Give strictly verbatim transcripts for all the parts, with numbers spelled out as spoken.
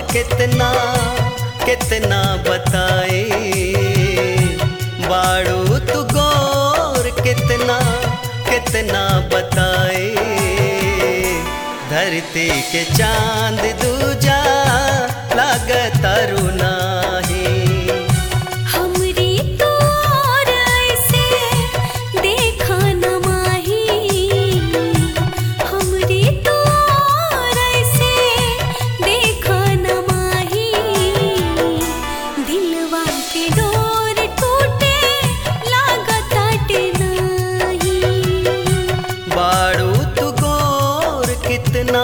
कितना कितना बताए, बाड़ू तू गोर कितना कितना बताए। धरती के चांद दूजा लागत रुनाही। हमरी तो और ऐसे देखा न माही, हमरी तो और ऐसे देखा न माही। दिलवा के डोर टूटे लागत नाही। बाड़ू तू गोर कितना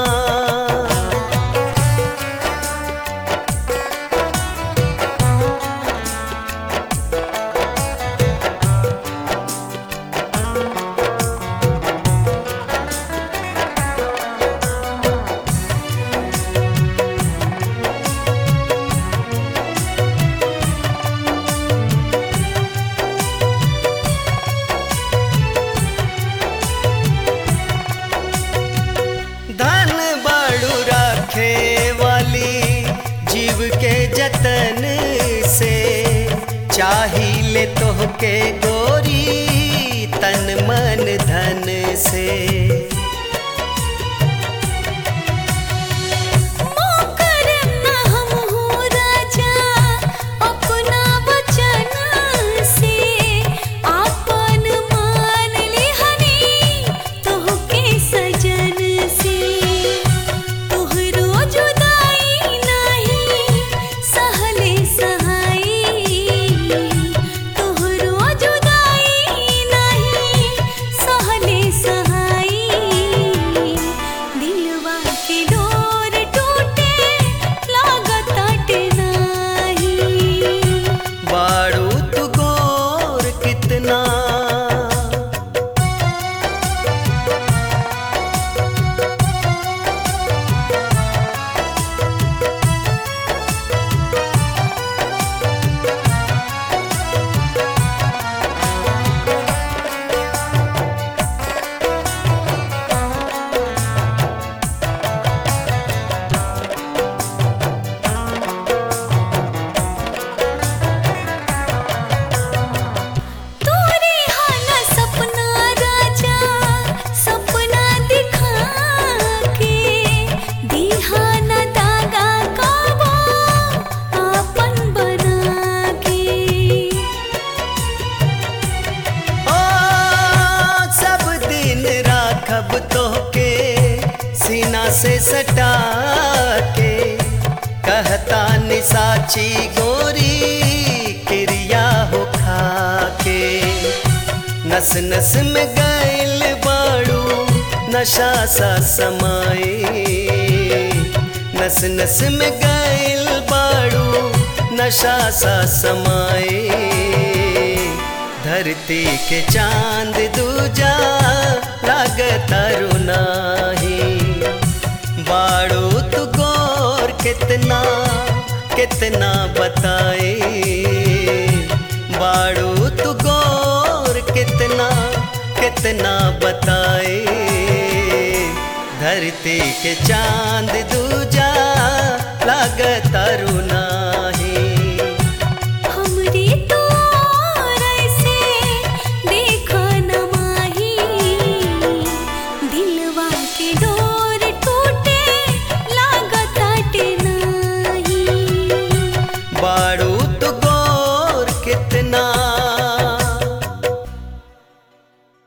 के जतन से। चाहिए तोहके गोरी तन मन धन से। से सटा के कहता निसाची गोरी क्रिया हो खा के। नस नस में गैल बाड़ू नशा सा समाए। नस नस में गैल बाड़ू नशा सा समाए। धरती के चांद दूजा लागत रुनाही। बाड़ू तू गोर कितना कितना बताए। बाड़ू तू गोर कितना कितना बताए। धरती के चांद दूजा लागत रुना।